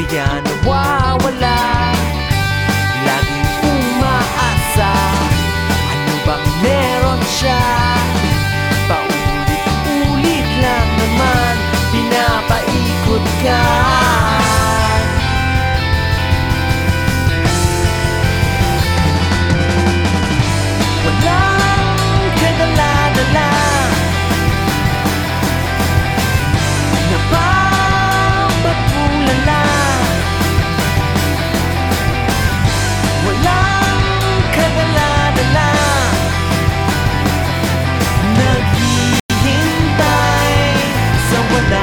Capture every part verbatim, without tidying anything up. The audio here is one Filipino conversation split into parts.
kaya nawawala. Laging umaasa, ano bang meron siya? Paulit-ulit lang naman, pinapaikot ka. Walang kadala-dala, napapatulala. Walang kadala-dala, naghihintay sa wala.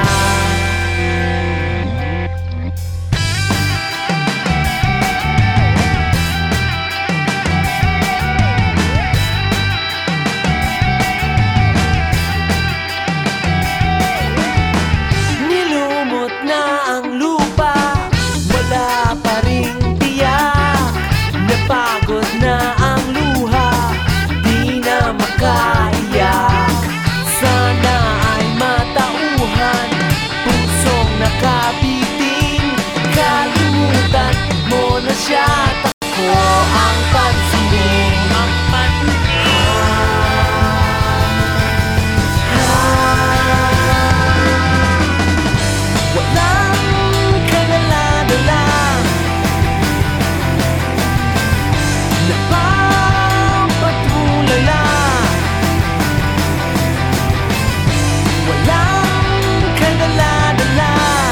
Nilumot na ang lupa, wala pa ring tiyak. Napagod na ang luha, di na makaiyak. Sana ay matauhan, pusong nakabitin. Kalimutan mo na siya, tako ang pansinin. Ang walang kadala-dala, napapatulala. Walang kadala-dala,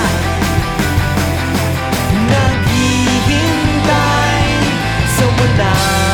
naghihintay sa wala.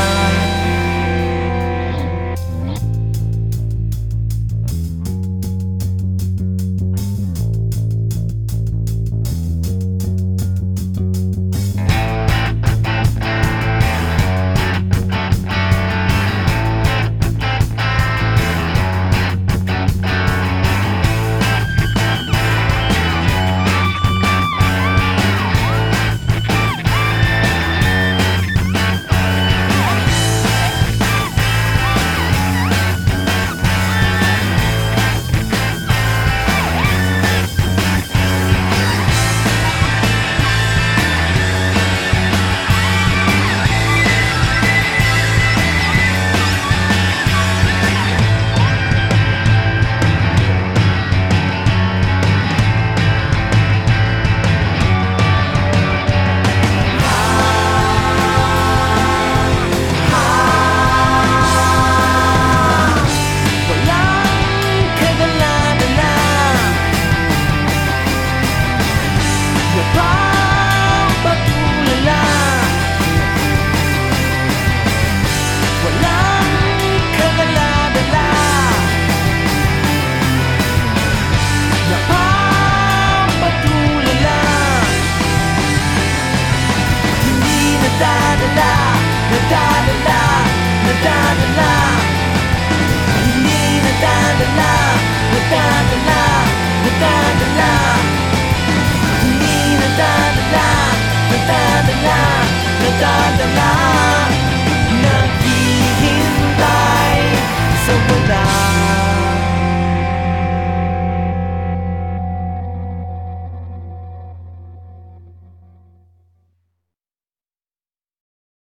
Napapatulala, walang kadala-dala, napapatulala. Hindi nadadala, nadadala, nadadala. Hindi nadadala, nadadala, nadadala. Nadadala, nadadala, nadadala.